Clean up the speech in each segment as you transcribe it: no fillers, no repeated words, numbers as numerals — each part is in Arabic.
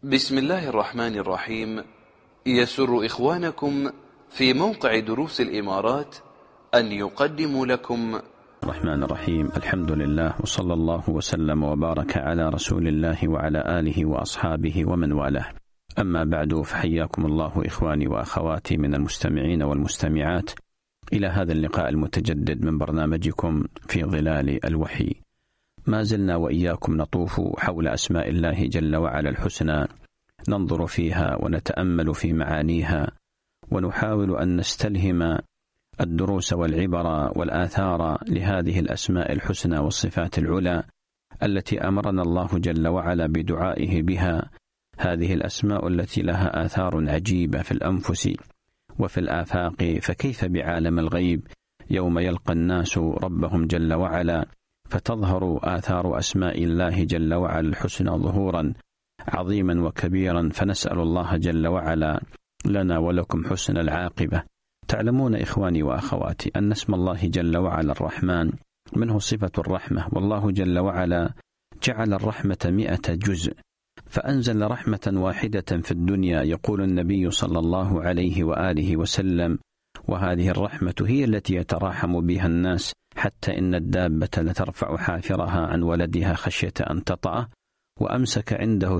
بسم الله الرحمن الرحيم. يسر إخوانكم في موقع دروس الإمارات أن يقدموا لكم الرحمن الرحيم. الحمد لله وصلى الله وسلم وبارك على رسول الله وعلى آله وأصحابه ومن والاه. أما بعد، فحياكم الله إخواني وأخواتي من المستمعين والمستمعات إلى هذا اللقاء المتجدد من برنامجكم في ظلال الوحي. ما زلنا وإياكم نطوف حول أسماء الله جل وعلا الحسنى، ننظر فيها ونتأمل في معانيها، ونحاول أن نستلهم الدروس والعبر والآثار لهذه الأسماء الحسنى والصفات العلى التي أمرنا الله جل وعلا بدعائه بها. هذه الأسماء التي لها آثار عجيبة في الأنفس وفي الآفاق، فكيف بعالم الغيب يوم يلقى الناس ربهم جل وعلا فتظهر آثار أسماء الله جل وعلا الحسنى ظهورا عظيما وكبيرا. فنسأل الله جل وعلا لنا ولكم حسن العاقبة. تعلمون إخواني وأخواتي أن اسم الله جل وعلا الرحمن منه صفة الرحمة، والله جل وعلا جعل الرحمة 100 جزء، فأنزل رحمة واحدة في الدنيا. يقول النبي صلى الله عليه وآله وسلم: وهذه الرحمة هي التي يتراحم بها الناس، حتى إن الدابة لترفع حافرها عن ولدها خشية أن تطأه، وأمسك عنده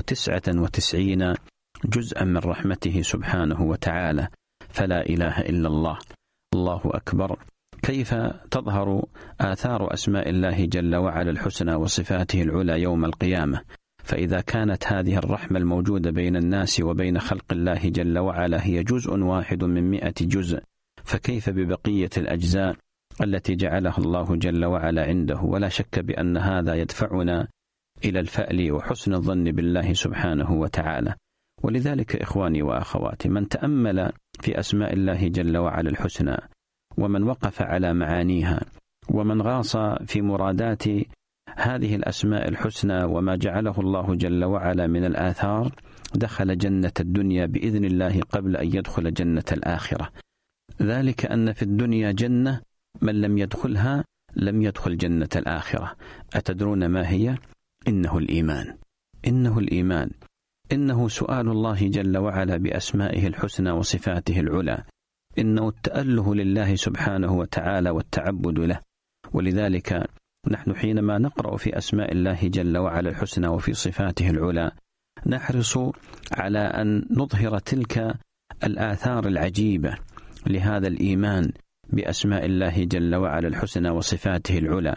99 جزءا من رحمته سبحانه وتعالى. فلا إله إلا الله. الله أكبر. كيف تظهر آثار أسماء الله جل وعلا الحسنى وصفاته العلى يوم القيامة؟ فإذا كانت هذه الرحمة الموجودة بين الناس وبين خلق الله جل وعلا هي جزء واحد من 100 جزء، فكيف ببقية الأجزاء التي جعلها الله جل وعلا عنده؟ ولا شك بأن هذا يدفعنا إلى الفأل وحسن الظن بالله سبحانه وتعالى. ولذلك إخواني وأخواتي، من تأمل في أسماء الله جل وعلا الحسنى، ومن وقف على معانيها، ومن غاص في مرادات هذه الأسماء الحسنى وما جعله الله جل وعلا من الآثار، دخل جنة الدنيا بإذن الله قبل أن يدخل جنة الآخرة. ذلك أن في الدنيا جنة، من لم يدخلها لم يدخل جنة الآخرة. أتدرون ما هي؟ إنه الإيمان. إنه الإيمان. إنه سؤال الله جل وعلا بأسمائه الحسنى وصفاته العلى. إنه التأله لله سبحانه وتعالى والتعبد له. ولذلك نحن حينما نقرأ في أسماء الله جل وعلا الحسنى وفي صفاته العلى نحرص على أن نظهر تلك الآثار العجيبة لهذا الإيمان بأسماء الله جل وعلا الحسنى وصفاته العلى.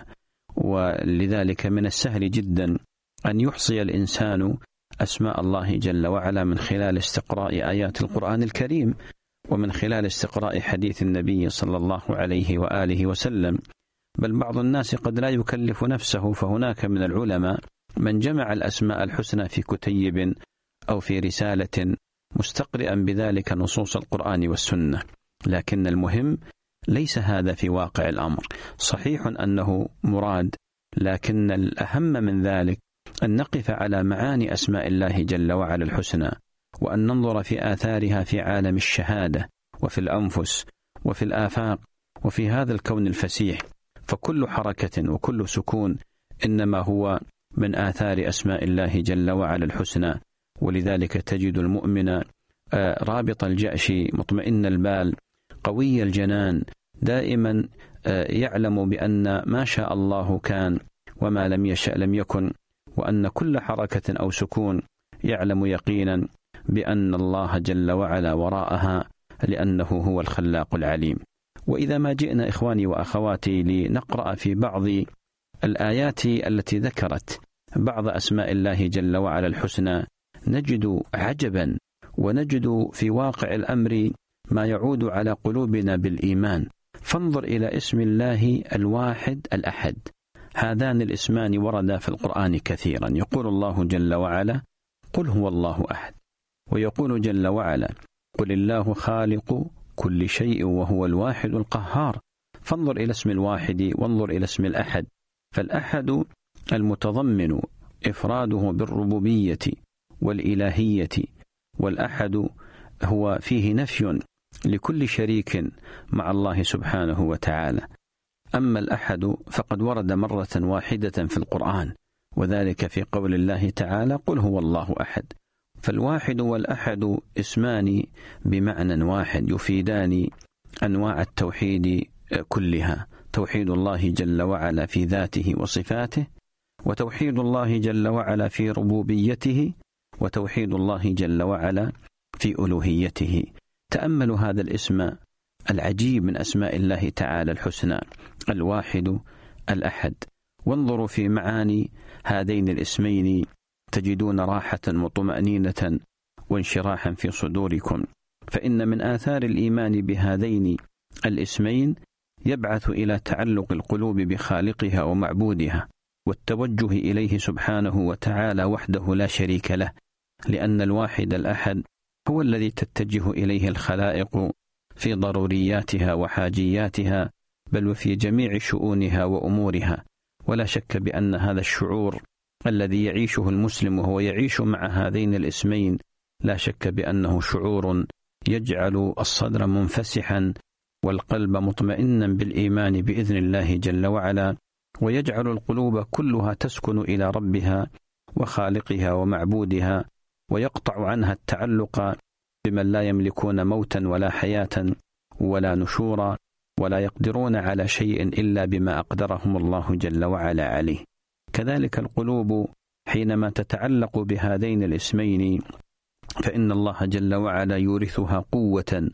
ولذلك من السهل جدا أن يحصي الإنسان أسماء الله جل وعلا من خلال استقراء آيات القرآن الكريم، ومن خلال استقراء حديث النبي صلى الله عليه وآله وسلم. بل بعض الناس قد لا يكلف نفسه، فهناك من العلماء من جمع الأسماء الحسنى في كتيب أو في رسالة مستقرئا بذلك نصوص القرآن والسنة. لكن المهم ليس هذا في واقع الأمر. صحيح أنه مراد، لكن الأهم من ذلك أن نقف على معاني أسماء الله جل وعلا الحسنى، وأن ننظر في آثارها في عالم الشهادة وفي الأنفس وفي الآفاق وفي هذا الكون الفسيح. فكل حركة وكل سكون إنما هو من آثار أسماء الله جل وعلا الحسنى. ولذلك تجد المؤمن رابط الجأش مطمئن البال قوي الجنان، دائما يعلم بأن ما شاء الله كان وما لم يشأ لم يكن، وأن كل حركة أو سكون يعلم يقينا بأن الله جل وعلا وراءها، لأنه هو الخلاق العليم. وإذا ما جئنا إخواني وأخواتي لنقرأ في بعض الآيات التي ذكرت بعض أسماء الله جل وعلا الحسنى، نجد عجبا، ونجد في واقع الأمر ما يعود على قلوبنا بالإيمان. فانظر إلى اسم الله الواحد الأحد. هذان الاسمان وردا في القرآن كثيرا. يقول الله جل وعلا: قل هو الله أحد. ويقول جل وعلا: قل الله خالق كل شيء وهو الواحد القهار. فانظر إلى اسم الواحد وانظر إلى اسم الأحد. فالأحد المتضمن إفراده بالربوبية والإلهية، والأحد هو فيه نفي لكل شريك مع الله سبحانه وتعالى. أما الأحد فقد ورد مرة واحدة في القرآن، وذلك في قول الله تعالى: قل هو الله أحد. فالواحد والأحد اسمان بمعنى واحد يفيدان أنواع التوحيد كلها: توحيد الله جل وعلا في ذاته وصفاته، وتوحيد الله جل وعلا في ربوبيته، وتوحيد الله جل وعلا في ألوهيته. تأملوا هذا الاسم العجيب من أسماء الله تعالى الحسنى، الواحد الأحد، وانظروا في معاني هذين الاسمين تجدون راحة وطمأنينة وانشراحا في صدوركم. فإن من آثار الإيمان بهذين الاسمين يبعث إلى تعلق القلوب بخالقها ومعبودها، والتوجه إليه سبحانه وتعالى وحده لا شريك له، لأن الواحد الأحد هو الذي تتجه إليه الخلائق في ضرورياتها وحاجياتها، بل وفي جميع شؤونها وأمورها. ولا شك بأن هذا الشعور الذي يعيشه المسلم وهو يعيش مع هذين الاسمين لا شك بأنه شعور يجعل الصدر منفسحا والقلب مطمئنا بالإيمان بإذن الله جل وعلا، ويجعل القلوب كلها تسكن إلى ربها وخالقها ومعبودها، ويقطع عنها التعلق بمن لا يملكون موتا ولا حياة ولا نشورا، ولا يقدرون على شيء إلا بما أقدرهم الله جل وعلا عليه. كذلك القلوب حينما تتعلق بهذين الاسمين فإن الله جل وعلا يورثها قوة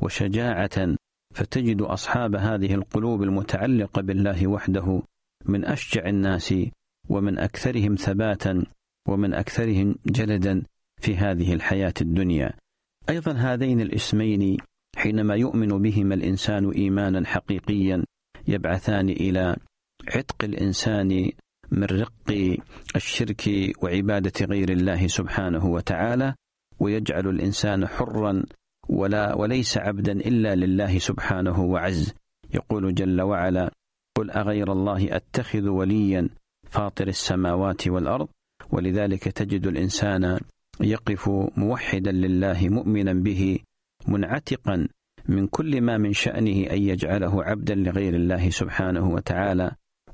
وشجاعة، فتجد أصحاب هذه القلوب المتعلقة بالله وحده من أشجع الناس ومن أكثرهم ثباتا ومن أكثرهم جلدا في هذه الحياة الدنيا. أيضا هذين الاسمين حينما يؤمن بهما الإنسان إيمانا حقيقيا يبعثان إلى عتق الإنسان من رق الشرك وعبادة غير الله سبحانه وتعالى، ويجعل الإنسان حرا وليس عبدا إلا لله سبحانه وعز. يقول جل وعلا: قل أغير الله أتخذ وليا فاطر السماوات والأرض. ولذلك تجد الإنسان يقف موحدا لله مؤمنا به منعتقا من كل ما من شأنه أن يجعله عبدا لغير الله سبحانه وتعالى،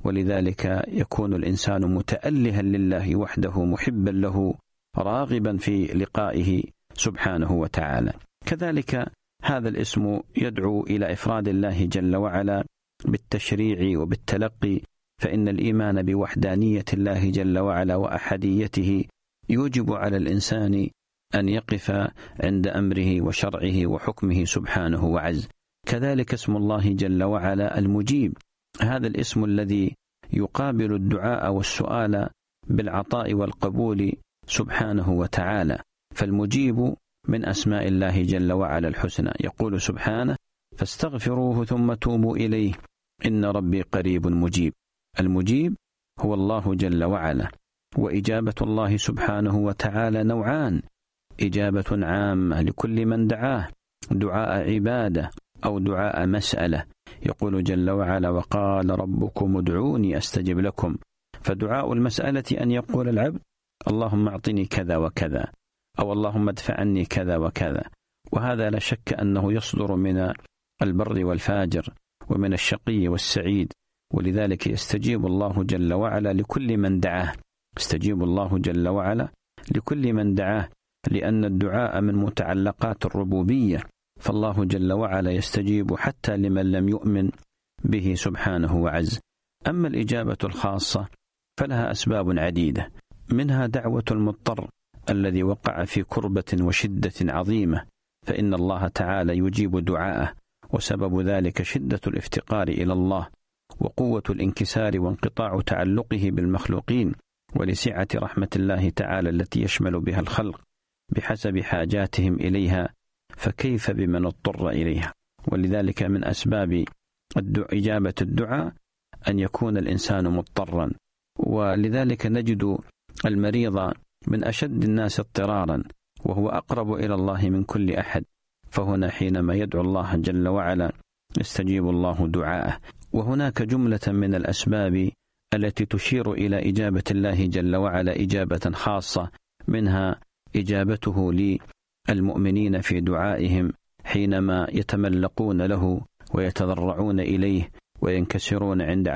ولذلك يكون الإنسان متألها لله وحده محبا له راغبا في لقائه سبحانه وتعالى. كذلك هذا الاسم يدعو إلى إفراد الله جل وعلا بالتشريع وبالتلقي، فإن الإيمان بوحدانية الله جل وعلا وأحديته يوجب على الإنسان أن يقف عند أمره وشرعه وحكمه سبحانه وعز. كذلك اسم الله جل وعلا المجيب، هذا الاسم الذي يقابل الدعاء والسؤال بالعطاء والقبول سبحانه وتعالى. فالمجيب من أسماء الله جل وعلا الحسنى. يقول سبحانه: فاستغفروه ثم توبوا إليه إن ربي قريب مجيب. المجيب هو الله جل وعلا. وإجابة الله سبحانه وتعالى نوعان: إجابة عامة لكل من دعاه دعاء عبادة أو دعاء مسألة. يقول جل وعلا: وقال ربكم ادعوني أستجب لكم. فدعاء المسألة أن يقول العبد: اللهم أعطني كذا وكذا، أو اللهم ادفع عني كذا وكذا. وهذا لا شك أنه يصدر من البر والفاجر ومن الشقي والسعيد، ولذلك يستجيب الله جل وعلا لكل من دعاه. استجيب الله جل وعلا لكل من دعاه، لأن الدعاء من متعلقات الربوبية، فالله جل وعلا يستجيب حتى لمن لم يؤمن به سبحانه وعز. أما الإجابة الخاصة فلها أسباب عديدة، منها دعوة المضطر الذي وقع في كربة وشدة عظيمة، فإن الله تعالى يجيب دعاءه، وسبب ذلك شدة الافتقار إلى الله وقوة الانكسار وانقطاع تعلقه بالمخلوقين، ولسعة رحمة الله تعالى التي يشمل بها الخلق بحسب حاجاتهم إليها، فكيف بمن اضطر إليها. ولذلك من أسباب إجابة الدعاء أن يكون الإنسان مضطرا، ولذلك نجد المريض من أشد الناس اضطرارا وهو أقرب إلى الله من كل أحد، فهنا حينما يدعو الله جل وعلا يستجيب الله دعاءه. وهناك جملة من الأسباب التي تشير إلى إجابة الله جل وعلا إجابة خاصة، منها إجابته للمؤمنين في دعائهم حينما يتملقون له ويتضرعون إليه وينكسرون عند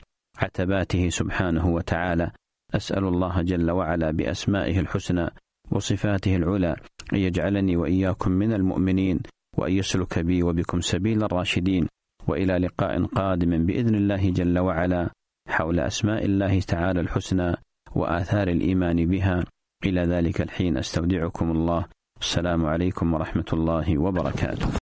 عتباته سبحانه وتعالى. أسأل الله جل وعلا بأسمائه الحسنى وصفاته العلى أن يجعلني وإياكم من المؤمنين، وأن يسلك بي وبكم سبيل الراشدين. وإلى لقاء قادم بإذن الله جل وعلا حول أسماء الله تعالى الحسنى وآثار الإيمان بها. إلى ذلك الحين أستودعكم الله. السلام عليكم ورحمة الله وبركاته.